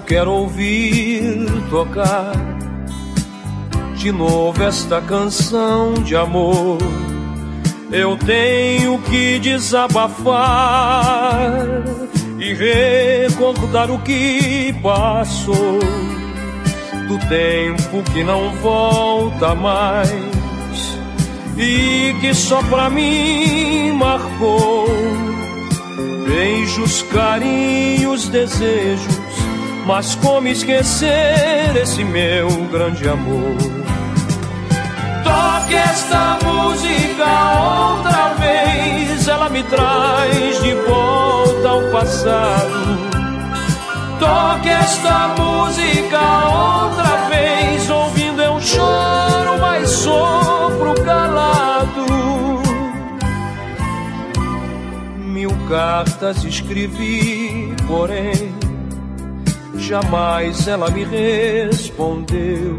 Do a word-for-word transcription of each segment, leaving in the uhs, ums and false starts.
quero ouvir tocar de novo esta canção de amor. Eu tenho que desabafar e recordar o que passou, do tempo que não volta mais e que só pra mim marcou. Beijos, carinhos, desejos, mas como esquecer esse meu grande amor? Toque esta música outra vez, ela me traz de volta ao passado. Toque esta música outra vez, ouvindo eu choro, mas sofro calado. Mil cartas escrevi, porém jamais ela me respondeu.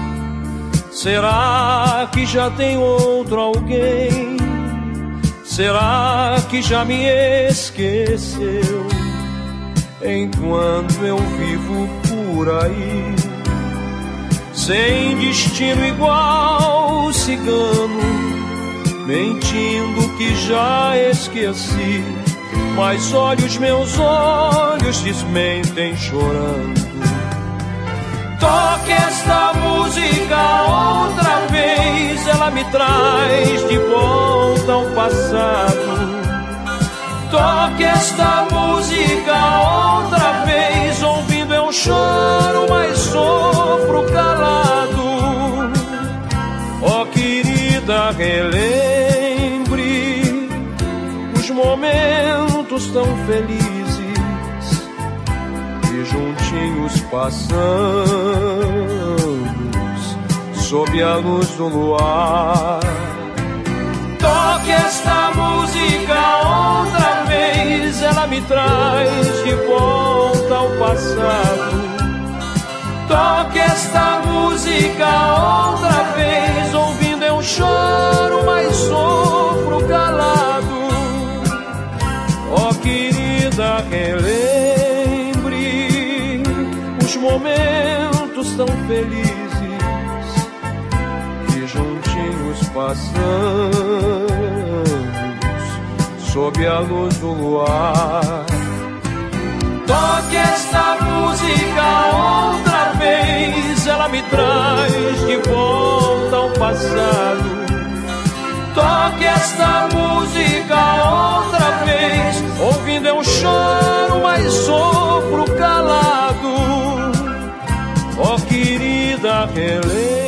Será que já tem outro alguém? Será que já me esqueceu? Enquanto eu vivo por aí, sem destino igual cigano, mentindo que já esqueci, mas olha os meus olhos desmentem chorando. Toque esta música outra vez, ela me traz de volta ao passado. Toque esta música outra vez, ouvindo eu choro, mas sofro calado. Ó querida, relembre os momentos tão felizes que juntinhos passamos sob a luz do luar. Toque esta música outra vez, ela me traz de volta ao passado. Toque esta música outra vez, ouvindo eu choro, mas sofro calado. Ó querida, relembre os momentos tão felizes que juntinhos passamos sob a luz do luar. Toque esta música outra vez, ela me traz de volta ao passado. Toque esta música outra vez, ouvindo eu choro, mas sofro calado. Ó querida, relembre